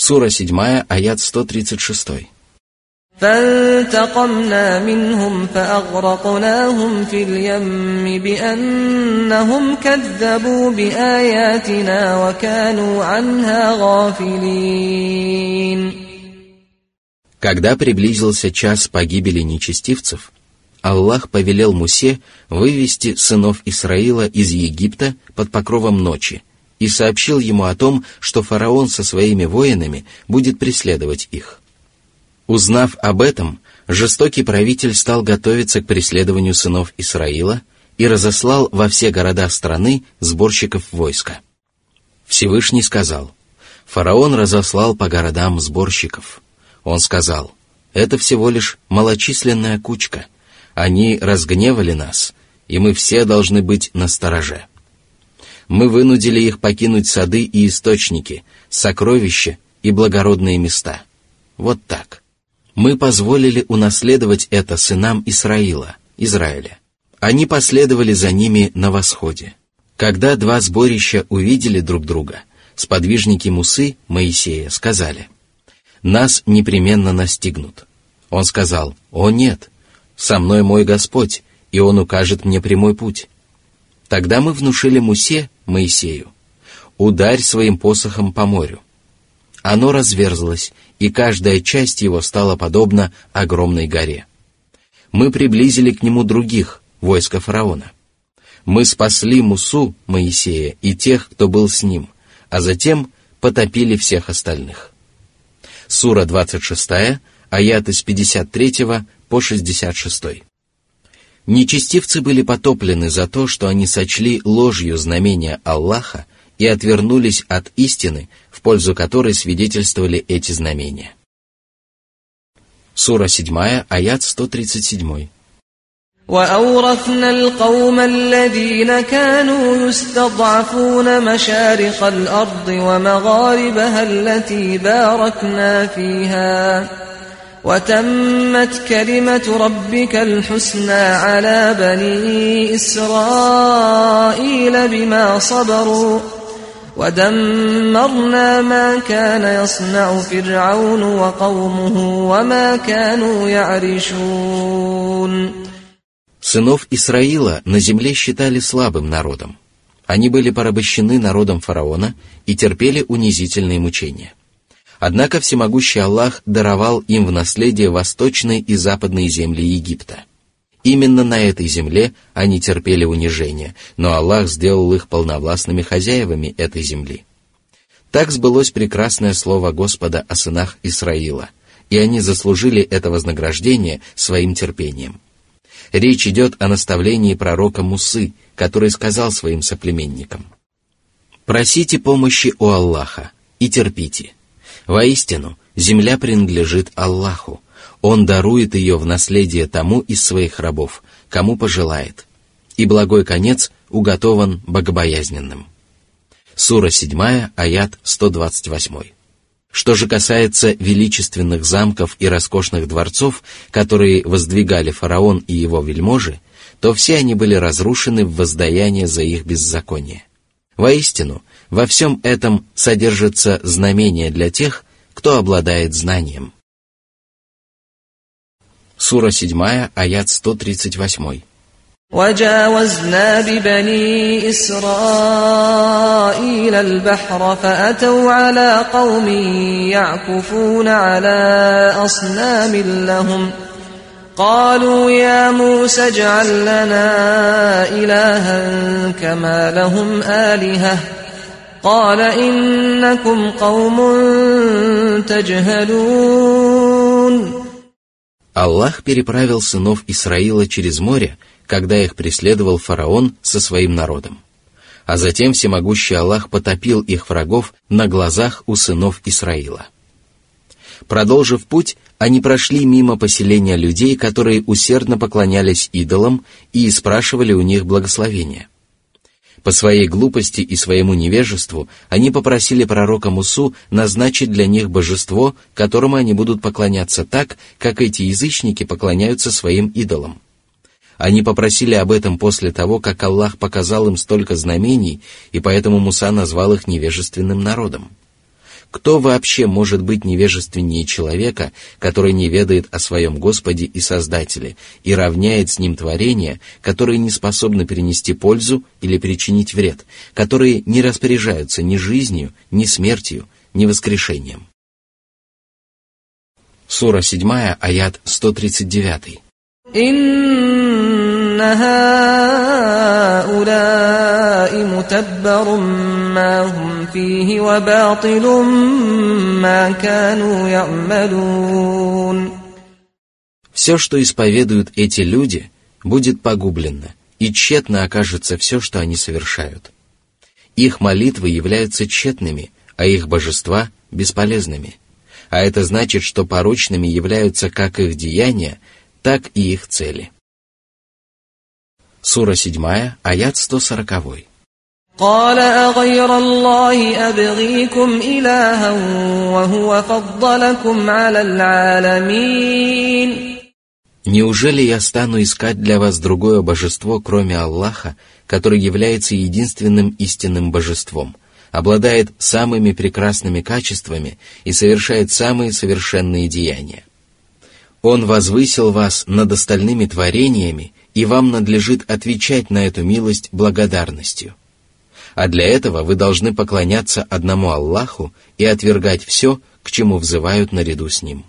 Сура 7, аят 136. فانتقمنا منهم فأغرقناهم في اليم بأنهم كذبوا بآياتنا وكانوا عنها غافلين. Когда приблизился час погибели нечестивцев, Аллах повелел Мусе вывести сынов Исраила из Египта под покровом ночи и сообщил ему о том, что фараон со своими воинами будет преследовать их. Узнав об этом, жестокий правитель стал готовиться к преследованию сынов Исраила и разослал во все города страны сборщиков войска. Всевышний сказал: «Фараон разослал по городам сборщиков». Он сказал: «Это всего лишь малочисленная кучка. Они разгневали нас, и мы все должны быть настороже. Мы вынудили их покинуть сады и источники, сокровища и благородные места. Вот так. Мы позволили унаследовать это сынам Израиля. Они последовали за ними на восходе. Когда два сборища увидели друг друга, сподвижники Мусы, Моисея, сказали: «Нас непременно настигнут». Он сказал: «О нет, со мной мой Господь, и Он укажет мне прямой путь». Тогда мы внушили Мусе, Моисею: «Ударь своим посохом по морю». Оно разверзлось, и каждая часть его стала подобна огромной горе. Мы приблизили к нему других, войска фараона. Мы спасли Мусу, Моисея, и тех, кто был с ним, а затем потопили всех остальных. Сура 26, аяты с 53 по 66. Нечестивцы были потоплены за то, что они сочли ложью знамения Аллаха и отвернулись от истины, в пользу которой свидетельствовали эти знамения. Сура 7, аят 137. وأورثنا القوم الذين كانوا يستضعفون مشارق الأرض ومغاربها التي باركنا فيها وتمت كلمة ربك الحسنى على بني إسرائيل بما صبروا ودمرنا ما كان يصنع فرعون وقومه وما كانوا يعرشون. Сынов Исраила на земле считали слабым народом. Они были порабощены народом фараона и терпели унизительные мучения. Однако всемогущий Аллах даровал им в наследие восточные и западные земли Египта. Именно на этой земле они терпели унижение, но Аллах сделал их полновластными хозяевами этой земли. Так сбылось прекрасное слово Господа о сынах Исраила, и они заслужили это вознаграждение своим терпением. Речь идет о наставлении пророка Мусы, который сказал своим соплеменникам: «Просите помощи у Аллаха и терпите. Воистину, земля принадлежит Аллаху. Он дарует ее в наследие тому из своих рабов, кому пожелает. И благой конец уготован богобоязненным». Сура 7, аят 128. Что же касается величественных замков и роскошных дворцов, которые воздвигали фараон и его вельможи, то все они были разрушены в воздаяние за их беззаконие. Воистину, во всем этом содержится знамение для тех, кто обладает знанием. Сура 7, аят 138. وجاوزنا ببني إسرائيل البحر فأتوا على قوم يعكفون على أصنام لهم قالوا يا موسى اجعل لنا إلها كما لهم آلهة قال إنكم قوم تجهلون. Аллах переправил сынов Исраила через море, когда их преследовал фараон со своим народом. А затем всемогущий Аллах потопил их врагов на глазах у сынов Исраила. Продолжив путь, они прошли мимо поселения людей, которые усердно поклонялись идолам и спрашивали у них благословения. По своей глупости и своему невежеству они попросили пророка Мусу назначить для них божество, которому они будут поклоняться так, как эти язычники поклоняются своим идолам. Они попросили об этом после того, как Аллах показал им столько знамений, и поэтому Муса назвал их невежественным народом. Кто вообще может быть невежественнее человека, который не ведает о своем Господе и Создателе и равняет с ним творения, которые не способны принести пользу или причинить вред, которые не распоряжаются ни жизнью, ни смертью, ни воскрешением? Сура 7, аят 139. «Инна хаулаи мутаббарум ма хум фихи ва батилум ма кану я'малун». Все, что исповедуют эти люди, будет погублено, и тщетно окажется все, что они совершают. Их молитвы являются тщетными, а их божества – бесполезными. А это значит, что порочными являются как их деяния, так и их цели. Сура 7, аят 140. قال أغير الله أبغيكم إلها وهو فضلكم على العالمين. Неужели я стану искать для вас другое божество, кроме Аллаха, который является единственным истинным божеством, обладает самыми прекрасными качествами и совершает самые совершенные деяния? Он возвысил вас над остальными творениями, и вам надлежит отвечать на эту милость благодарностью. А для этого вы должны поклоняться одному Аллаху и отвергать все, к чему взывают наряду с Ним.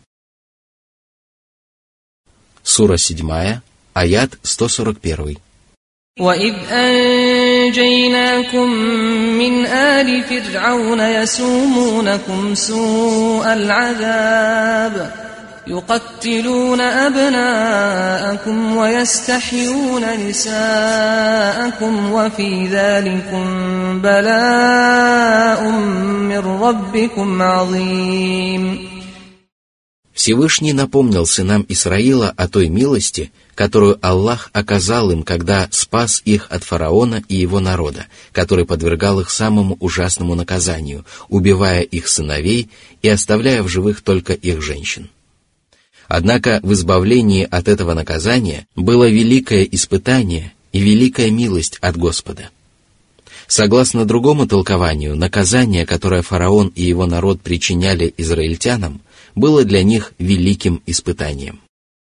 Сура 7, аят 141. وَإِذْ أَنْجَيْنَاكُمْ مِنْ آلِ فِرْعَوْنَ يَسُومُونَكُمْ سُوءَ الْعَذَابِ يُقَتِّلُونَ أَبْنَاءَكُمْ وَيَسْتَحْيُونَ نِسَاءَكُمْ وَفِي ذَلِكُمْ بَلَاءٌ مِّن رَّبِّكُمْ عَظِيمٌ. Всевышний напомнил сынам Исраила о той милости, которую Аллах оказал им, когда спас их от фараона и его народа, который подвергал их самому ужасному наказанию, убивая их сыновей и оставляя в живых только их женщин. Однако в избавлении от этого наказания было великое испытание и великая милость от Господа. Согласно другому толкованию, наказание, которое фараон и его народ причиняли израильтянам, было для них великим испытанием.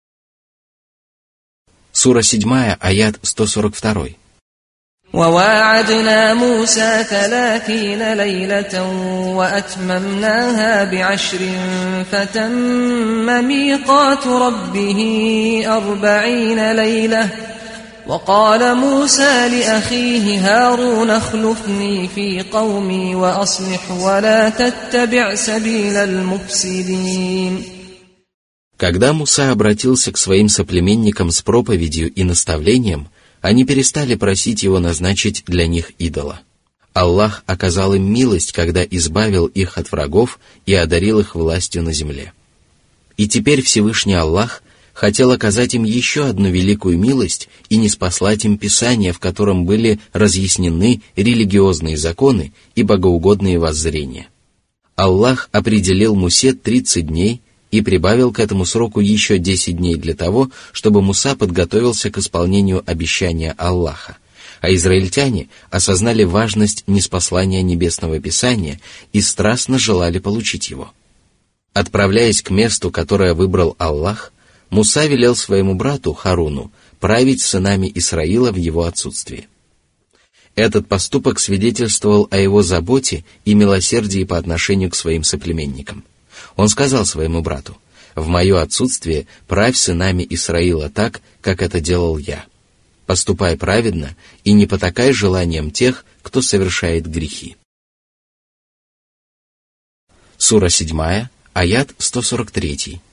Сура 7, аят 142. وَوَاعَدْنَا مُوسَى 30 لَيْلَةً وَأَتْمَمْنَاهَا بِعَشْرٍ فَتَمَّ مِيقَاتُ رَبِّهِ 40 لَيْلَةً وقال موسى لأخيه هارون اخلفني في قومي وأصلح ولا تتبع سبيل المفسدين. Когда Муса обратился к своим соплеменникам с проповедью и наставлением, они перестали просить его назначить для них идола. Аллах оказал им милость, когда избавил их от врагов и одарил их властью на земле. И теперь Всевышний Аллах хотел оказать им еще одну великую милость и ниспослать им Писание, в котором были разъяснены религиозные законы и богоугодные воззрения. Аллах определил Мусе 30 дней и прибавил к этому сроку еще 10 дней для того, чтобы Муса подготовился к исполнению обещания Аллаха, а израильтяне осознали важность ниспослания Небесного Писания и страстно желали получить его. Отправляясь к месту, которое выбрал Аллах, Муса велел своему брату Харуну править сынами Исраила в его отсутствии. Этот поступок свидетельствовал о его заботе и милосердии по отношению к своим соплеменникам. Он сказал своему брату: «В мое отсутствие правь сынами Исраила так, как это делал я. Поступай праведно и не потакай желаниям тех, кто совершает грехи». Сура 7, аят 143.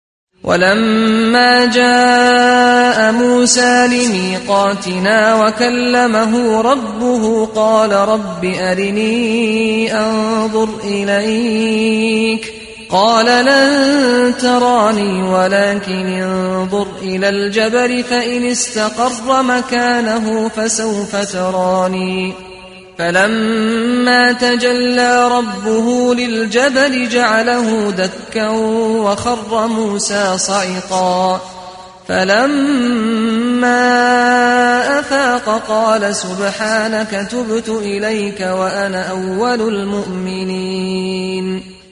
ولما جاء موسى لميقاتنا وكلمه ربه قال رب أرني أنظر إليك قال لن تراني ولكن انظر إلى الجبل فإن استقر مكانه فسوف تراني فلما تجلى ربه للجبل جعله دكا وخر موسى صعقا فلما أفاق قال سبحانك تبت إليك وأنا أول المؤمنين.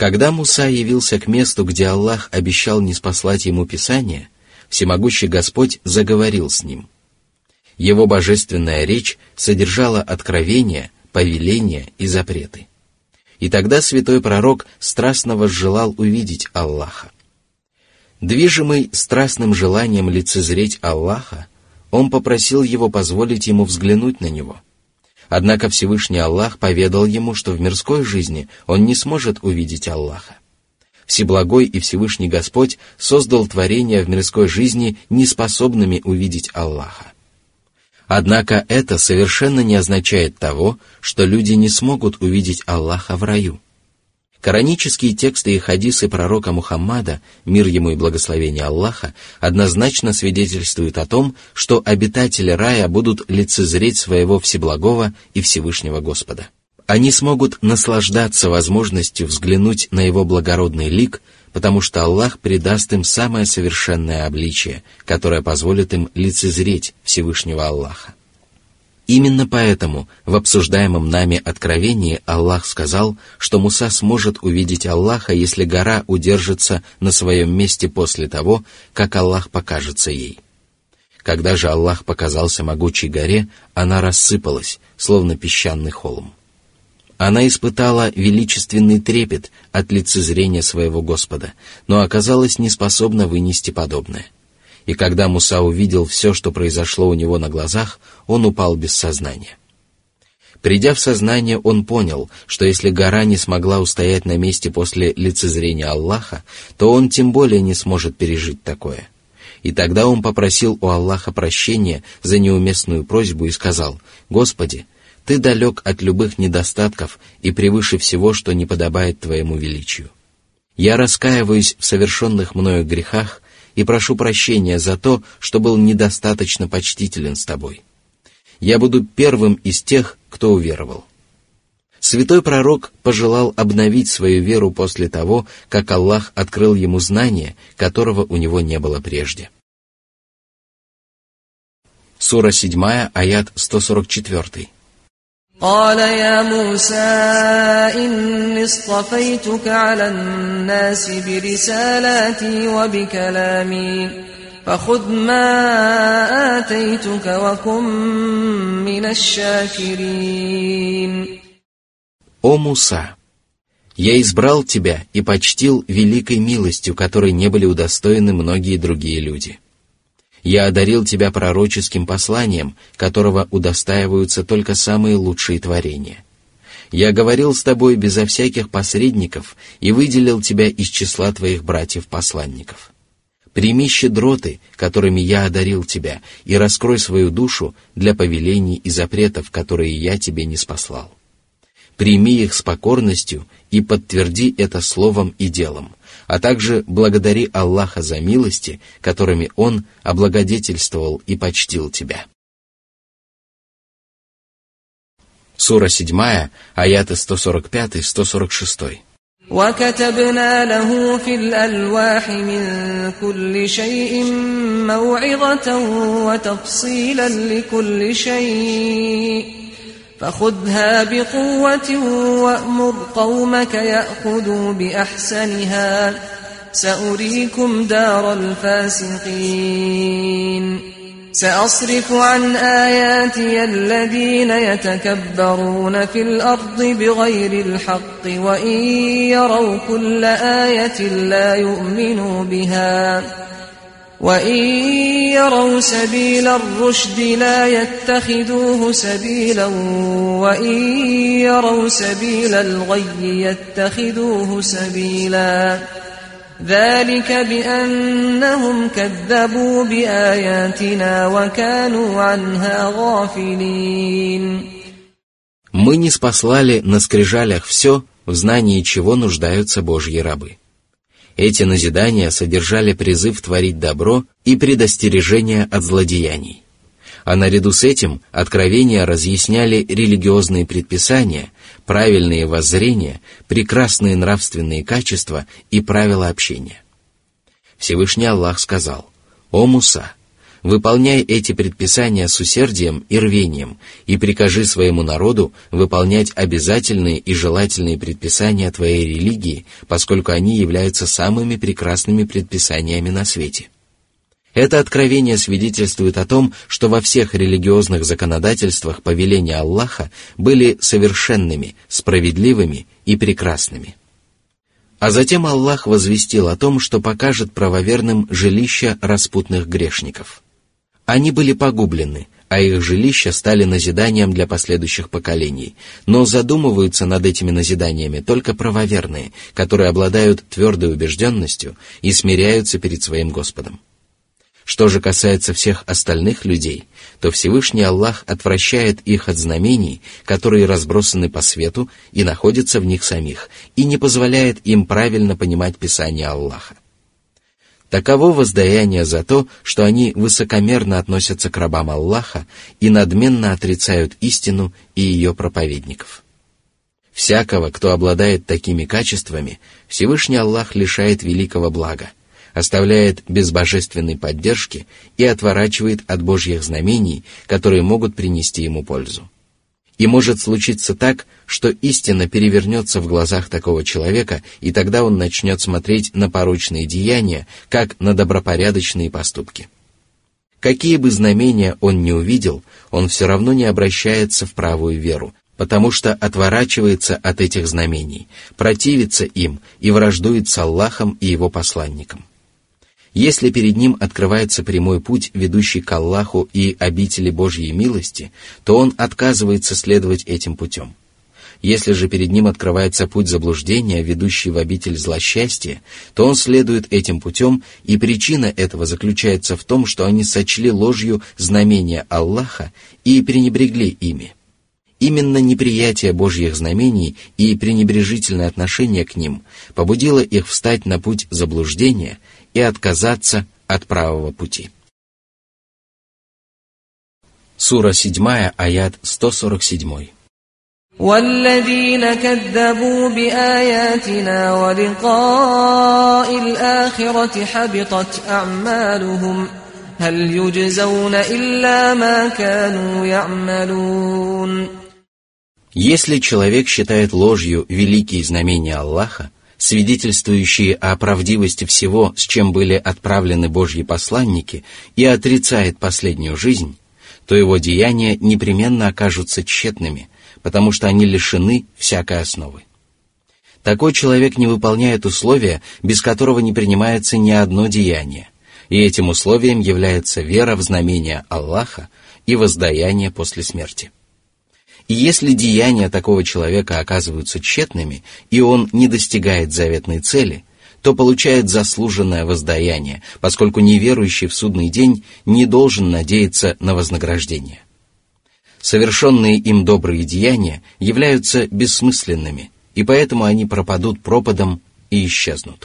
Когда Муса явился к месту, где Аллах обещал ниспослать ему Писание, всемогущий Господь заговорил с ним. Его божественная речь содержала откровения, повеления и запреты. И тогда святой пророк страстно возжелал увидеть Аллаха. Движимый страстным желанием лицезреть Аллаха, он попросил его позволить ему взглянуть на него. Однако Всевышний Аллах поведал ему, что в мирской жизни он не сможет увидеть Аллаха. Всеблагой и Всевышний Господь создал творения в мирской жизни неспособными увидеть Аллаха. Однако это совершенно не означает того, что люди не смогут увидеть Аллаха в раю. Коранические тексты и хадисы пророка Мухаммада, мир ему и благословение Аллаха, однозначно свидетельствуют о том, что обитатели рая будут лицезреть своего Всеблагого и Всевышнего Господа. Они смогут наслаждаться возможностью взглянуть на его благородный лик, потому что Аллах придаст им самое совершенное обличие, которое позволит им лицезреть Всевышнего Аллаха. Именно поэтому в обсуждаемом нами откровении Аллах сказал, что Муса сможет увидеть Аллаха, если гора удержится на своем месте после того, как Аллах покажется ей. Когда же Аллах показался могучей горе, она рассыпалась, словно песчаный холм. Она испытала величественный трепет от лицезрения своего Господа, но оказалась неспособна вынести подобное. И когда Муса увидел все, что произошло у него на глазах, он упал без сознания. Придя в сознание, он понял, что если гора не смогла устоять на месте после лицезрения Аллаха, то он тем более не сможет пережить такое. И тогда он попросил у Аллаха прощения за неуместную просьбу и сказал: «Господи, Ты далек от любых недостатков и превыше всего, что не подобает Твоему величию. Я раскаиваюсь в совершенных мною грехах и прошу прощения за то, что был недостаточно почтителен с Тобой. Я буду первым из тех, кто уверовал». Святой пророк пожелал обновить свою веру после того, как Аллах открыл ему знание, которого у него не было прежде. Сура 7, аят 144. قال يا موسى إني اصطفيتك على الناس برسالاتي وبكلامي فخذ ما آتيتك وكن من الشاكرين. «О Муса, я избрал тебя и почтил великой милостью, которой не были удостоены многие другие люди. Я одарил тебя пророческим посланием, которого удостаиваются только самые лучшие творения. Я говорил с тобой безо всяких посредников и выделил тебя из числа твоих братьев-посланников. Прими щедроты, которыми я одарил тебя, и раскрой свою душу для повелений и запретов, которые я тебе ниспослал. Прими их с покорностью и подтверди это словом и делом, а также благодари Аллаха за милости, которыми Он облагодетельствовал и почтил тебя». Сура 7, аяты 145-146. وكتبنا له في الألواح من كل شيء موعظة وتفصيلا لكل شيء فخذها بقوة وأمر قومك يأخذوا بأحسنها سأريكم دار الفاسقين سأصرف عن آياتي الذين يتكبرون في الأرض بغير الحق وإن يروا كل آية لا يؤمنوا بها وإن يروا سبيل الرشد لا يتخذوه سبيلا وإن يروا سبيل الغي يتخذوه سبيلا ذلك بأنهم كذبوا بآياتنا وكانوا عنها غافلين. Мы ниспослали на скрижалях все, в знании чего нуждаются Божьи рабы. Эти назидания содержали призыв творить добро и предостережение от злодеяний. А наряду с этим откровения разъясняли религиозные предписания, правильные воззрения, прекрасные нравственные качества и правила общения. Всевышний Аллах сказал: «О Муса, выполняй эти предписания с усердием и рвением, и прикажи своему народу выполнять обязательные и желательные предписания твоей религии, поскольку они являются самыми прекрасными предписаниями на свете. Это откровение свидетельствует о том, что во всех религиозных законодательствах повеления Аллаха были совершенными, справедливыми и прекрасными. А затем Аллах возвестил о том, что покажет правоверным жилища распутных грешников. Они были погублены, а их жилища стали назиданием для последующих поколений, но задумываются над этими назиданиями только правоверные, которые обладают твердой убежденностью и смиряются перед своим Господом. Что же касается всех остальных людей, то Всевышний Аллах отвращает их от знамений, которые разбросаны по свету и находятся в них самих, и не позволяет им правильно понимать Писание Аллаха. Таково воздаяние за то, что они высокомерно относятся к рабам Аллаха и надменно отрицают истину и ее проповедников. Всякого, кто обладает такими качествами, Всевышний Аллах лишает великого блага, оставляет без божественной поддержки и отворачивает от Божьих знамений, которые могут принести ему пользу. И может случиться так, что истина перевернется в глазах такого человека, и тогда он начнет смотреть на порочные деяния, как на добропорядочные поступки. Какие бы знамения он ни увидел, он все равно не обращается в правую веру, потому что отворачивается от этих знамений, противится им и враждует с Аллахом и его посланником. Если перед ним открывается прямой путь, ведущий к Аллаху и обители Божьей милости, то он отказывается следовать этим путем. Если же перед ним открывается путь заблуждения, ведущий в обитель злосчастья, то он следует этим путем, и причина этого заключается в том, что они сочли ложью знамения Аллаха и пренебрегли ими. Именно неприятие Божьих знамений и пренебрежительное отношение к ним побудило их встать на путь заблуждения и отказаться от правого пути. Сура 7, аят 147. وَالَّذِينَ كَذَّبُوا بِآيَاتِنَا وَلِقَاءِ الْآخِرَةِ حَبِطَتْ أَعْمَالُهُمْ هَلْ يُجْزَوْنَ إِلَّا مَا كَانُوا يَعْمَلُونَ. Если человек считает ложью великие знамения Аллаха, свидетельствующие о правдивости всего, с чем были отправлены Божьи посланники, и отрицает последнюю жизнь, то его деяния непременно окажутся тщетными, потому что они лишены всякой основы. Такой человек не выполняет условия, без которого не принимается ни одно деяние, и этим условием является вера в знамения Аллаха и воздаяние после смерти. И если деяния такого человека оказываются тщетными, и он не достигает заветной цели, то получает заслуженное воздаяние, поскольку неверующий в судный день не должен надеяться на вознаграждение. Совершенные им добрые деяния являются бессмысленными, и поэтому они пропадут пропадом и исчезнут.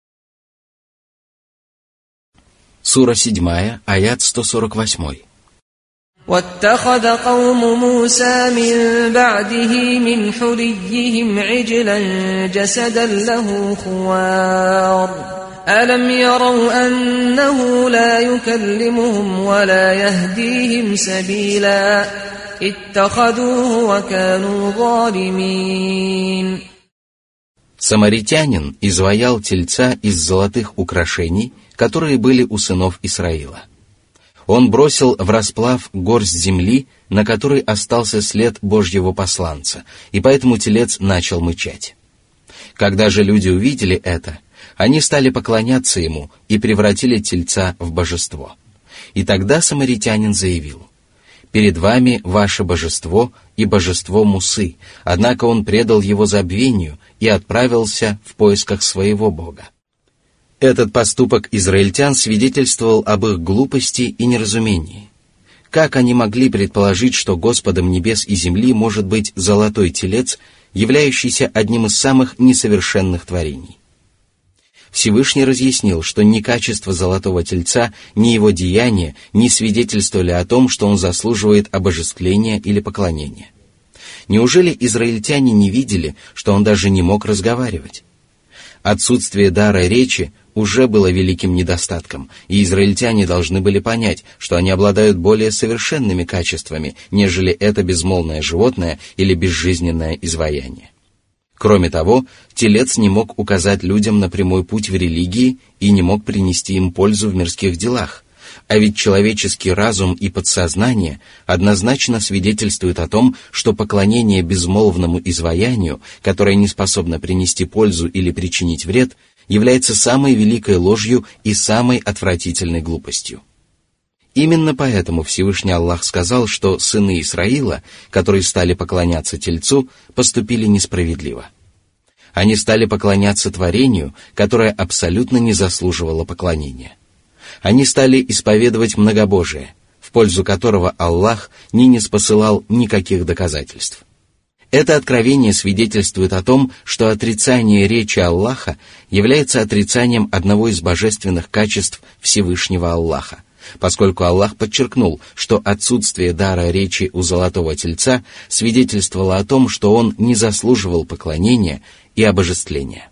Сура 7, аят 148. وَاتَّخَذَ قَوْمُ مُوسَى مِن بَعْدِهِ مِنْ حُلِيِّهِمْ عِجْلًا جَسَدًا لَهُ خُوَارٌ أَلَمْ يَرَوْا أَنَّهُ لَا يُكَلِّمُهُمْ وَلَا يَهْدِيهِمْ سَبِيلًا اتَّخَذُوهُ وَكَانُوا ظَالِمِينَ. Самаритянин изваял тельца из золотых украшений, которые были у сынов Исраила. Он бросил в расплав горсть земли, на которой остался след Божьего посланца, и поэтому телец начал мычать. Когда же люди увидели это, они стали поклоняться ему и превратили тельца в божество. И тогда самаритянин заявил: «Перед вами ваше божество и божество Мусы», однако он предал его забвению и отправился в поисках своего Бога. Этот поступок израильтян свидетельствовал об их глупости и неразумении. Как они могли предположить, что Господом небес и земли может быть золотой телец, являющийся одним из самых несовершенных творений? Всевышний разъяснил, что ни качество золотого тельца, ни его деяния не свидетельствовали о том, что он заслуживает обожествления или поклонения. Неужели израильтяне не видели, что он даже не мог разговаривать? Отсутствие дара речи уже было великим недостатком, и израильтяне должны были понять, что они обладают более совершенными качествами, нежели это безмолвное животное или безжизненное изваяние. Кроме того, телец не мог указать людям на прямой путь в религии и не мог принести им пользу в мирских делах, а ведь человеческий разум и подсознание однозначно свидетельствуют о том, что поклонение безмолвному изваянию, которое не способно принести пользу или причинить вред, является самой великой ложью и самой отвратительной глупостью. Именно поэтому Всевышний Аллах сказал, что сыны Исраила, которые стали поклоняться тельцу, поступили несправедливо. Они стали поклоняться творению, которое абсолютно не заслуживало поклонения. Они стали исповедовать многобожие, в пользу которого Аллах не ниспосылал никаких доказательств. Это откровение свидетельствует о том, что отрицание речи Аллаха является отрицанием одного из божественных качеств Всевышнего Аллаха, поскольку Аллах подчеркнул, что отсутствие дара речи у золотого тельца свидетельствовало о том, что он не заслуживал поклонения и обожествления.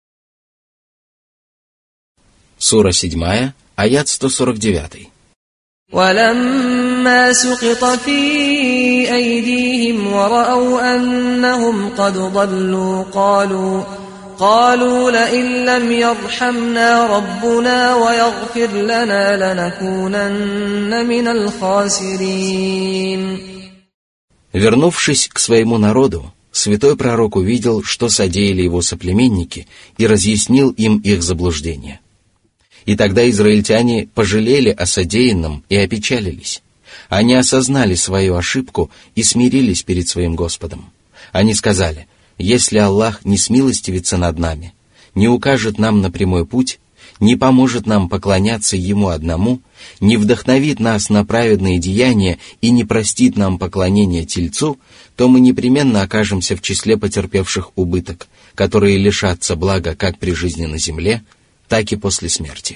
Сура 7, аят 149. وَلَمَّا سُقِطَ فِي أَيْدِيهِمْ وَرَأَوْا أَنَّهُمْ قَدْ ضَلُّوا قَالُوا لَئِن لَّمْ يَرْحَمْنَا رَبُّنَا وَيَغْفِرْ لَنَا لَنَكُونَنَّ مِنَ الْخَاسِرِينَ. Вернувшись к своему народу, святой пророк увидел, что содеяли его соплеменники, и разъяснил им их заблуждение. И тогда израильтяне пожалели о содеянном и опечалились. Они осознали свою ошибку и смирились перед своим Господом. Они сказали: «Если Аллах не смилостивится над нами, не укажет нам на прямой путь, не поможет нам поклоняться Ему одному, не вдохновит нас на праведные деяния и не простит нам поклонение Тельцу, то мы непременно окажемся в числе потерпевших убыток, которые лишатся блага как при жизни на земле, так и после смерти».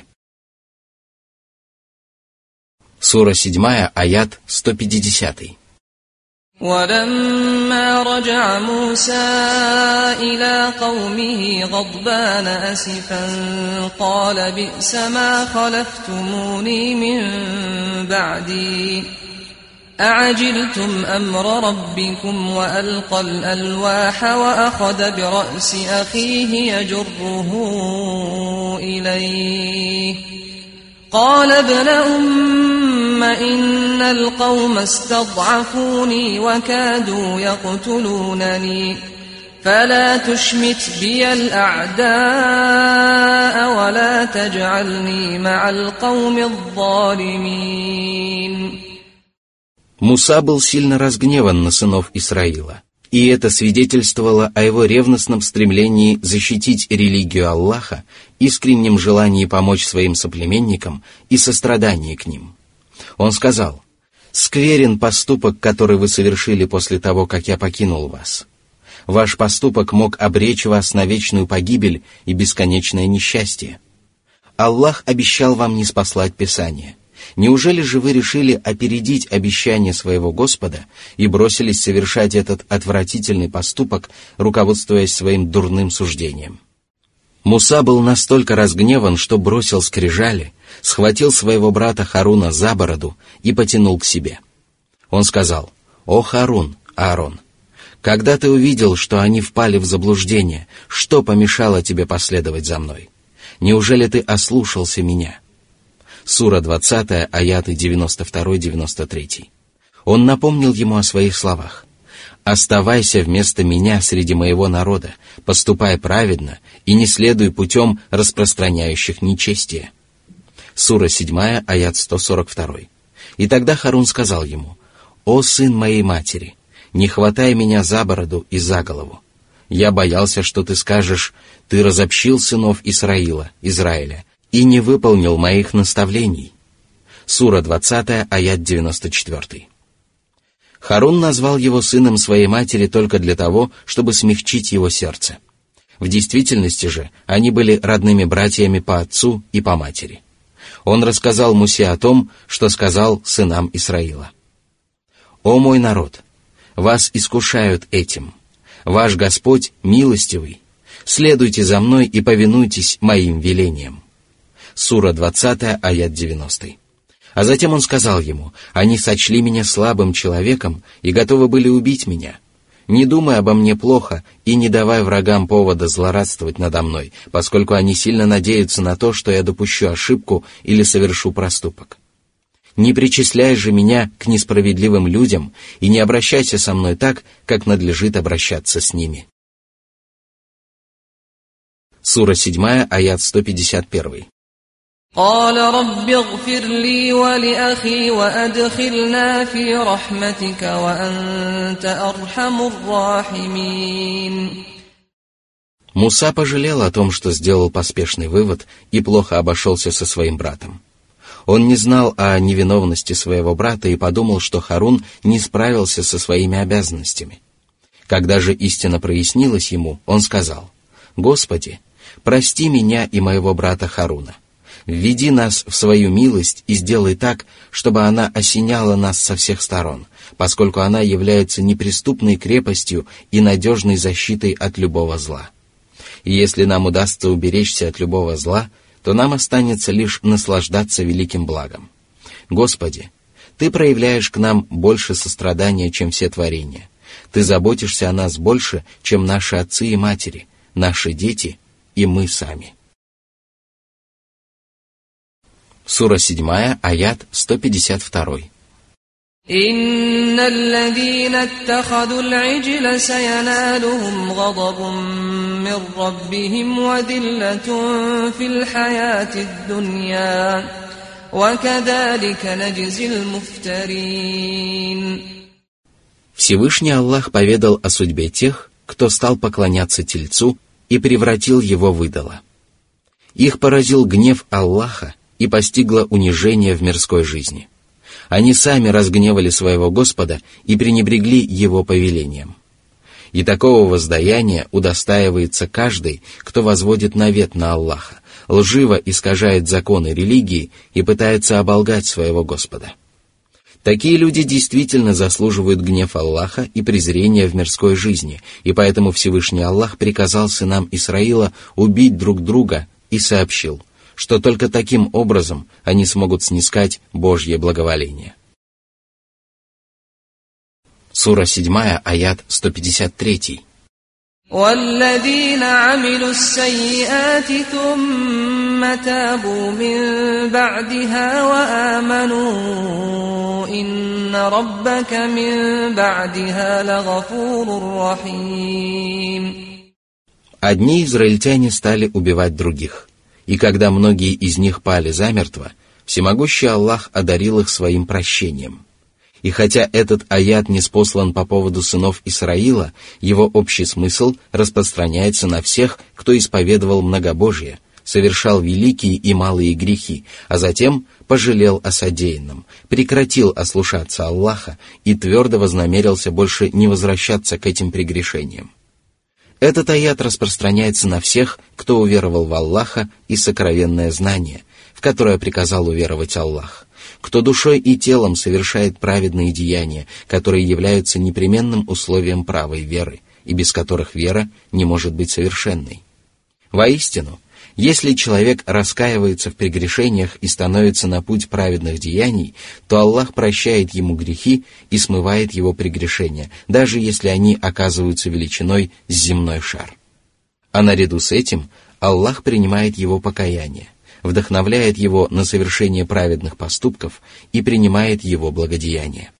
Сура 7, аят 150. وَلَمَّا رَجَعَ مُوسَى إِلَى قَوْمِهِ غَضْبَانَ أَسِفًا قَالَ بِئْسَ مَا خَلَفْتُمُونِي مِن بَعْدِي أَعَجِلْتُمْ أَمْرَ رَبِّكُمْ وَأَلْقَى الْأَلْوَاحَ وَأَخَذَ بِرَأْسِ أَخِيهِ يَجُرُّهُ إِلَيْهِ قال ابن أم إن القوم استضعفوني وكادوا يقتلونني فلا تشمت بي الأعداء ولا تجعلني مع القوم الظالمين. Муса был сильно разгневан на сынов Исраила, и это свидетельствовало о его ревностном стремлении защитить религию Аллаха, искреннем желании помочь своим соплеменникам и сострадании к ним. Он сказал: «Скверен поступок, который вы совершили после того, как я покинул вас. Ваш поступок мог обречь вас на вечную погибель и бесконечное несчастье. Аллах обещал вам ниспослать Писание. Неужели же вы решили опередить обещание своего Господа и бросились совершать этот отвратительный поступок, руководствуясь своим дурным суждением?» Муса был настолько разгневан, что бросил скрижали, схватил своего брата Харуна за бороду и потянул к себе. Он сказал: «О Харун, Аарон, когда ты увидел, что они впали в заблуждение, что помешало тебе последовать за мной? Неужели ты ослушался меня?» Сура 20, аяты 92-93. Он напомнил ему о своих словах: «Оставайся вместо меня среди моего народа, поступай праведно и не следуй путем распространяющих нечестие». Сура 7, аят 142. И тогда Харун сказал ему: «О сын моей матери, не хватай меня за бороду и за голову. Я боялся, что ты скажешь: ты разобщил сынов Израиля, и не выполнил моих наставлений». Сура 20, аят 94. Харун назвал его сыном своей матери только для того, чтобы смягчить его сердце. В действительности же они были родными братьями по отцу и по матери. Он рассказал Мусе о том, что сказал сынам Исраила: «О мой народ, вас искушают этим. Ваш Господь милостивый. Следуйте за мной и повинуйтесь моим велениям. Сура 20, аят 90. А затем он сказал ему: «Они сочли меня слабым человеком и готовы были убить меня. Не думай обо мне плохо и не давай врагам повода злорадствовать надо мной, поскольку они сильно надеются на то, что я допущу ошибку или совершу проступок. Не причисляй же меня к несправедливым людям и не обращайся со мной так, как надлежит обращаться с ними». Сура 7, аят 151. قال رب اغفر لي ولأخي وأدخلنا في رحمتك وأنت أرحم الراحمين. Муса пожалел о том, что сделал поспешный вывод и плохо обошелся со своим братом. Он не знал о невиновности своего брата и подумал, что Харун не справился со своими обязанностями. Когда же истина прояснилась ему, он сказал: «Господи, прости меня и моего брата Харуна. Введи нас в свою милость и сделай так, чтобы она осеняла нас со всех сторон, поскольку она является неприступной крепостью и надежной защитой от любого зла. И если нам удастся уберечься от любого зла, то нам останется лишь наслаждаться великим благом. Господи, Ты проявляешь к нам больше сострадания, чем все творения. Ты заботишься о нас больше, чем наши отцы и матери, наши дети и мы сами». Сура 7, аят 152. إن الذين اتخذوا العجل سينالهم غضب من ربهم وذلة في الحياة الدنيا وكذلك نجزي المفترين. Всевышний Аллах поведал о судьбе тех, кто стал поклоняться тельцу и превратил его в идола. Их поразил гнев Аллаха и постигло унижение в мирской жизни. Они сами разгневали своего Господа и пренебрегли Его повелением. И такого воздаяния удостаивается каждый, кто возводит навет на Аллаха, лживо искажает законы религии и пытается оболгать своего Господа. Такие люди действительно заслуживают гнев Аллаха и презрения в мирской жизни, и поэтому Всевышний Аллах приказал сынам Исраила убить друг друга и сообщил, что только таким образом они смогут снискать Божье благоволение. Сура 7, аят 153. والذين عملوا السيئات ثم تابوا من بعدها وآمنوا إن ربك من بعدها لغفور رحيم. Одни израильтяне стали убивать других, и когда многие из них пали замертво, всемогущий Аллах одарил их своим прощением. И хотя этот аят ниспослан по поводу сынов Исраила, его общий смысл распространяется на всех, кто исповедовал многобожие, совершал великие и малые грехи, а затем пожалел о содеянном, прекратил ослушаться Аллаха и твердо вознамерился больше не возвращаться к этим прегрешениям. Этот аят распространяется на всех, кто уверовал в Аллаха и сокровенное знание, в которое приказал уверовать Аллах, кто душой и телом совершает праведные деяния, которые являются непременным условием правой веры, и без которых вера не может быть совершенной. Воистину, если человек раскаивается в прегрешениях и становится на путь праведных деяний, то Аллах прощает ему грехи и смывает его прегрешения, даже если они оказываются величиной с земной шар. А наряду с этим Аллах принимает его покаяние, вдохновляет его на совершение праведных поступков и принимает его благодеяния.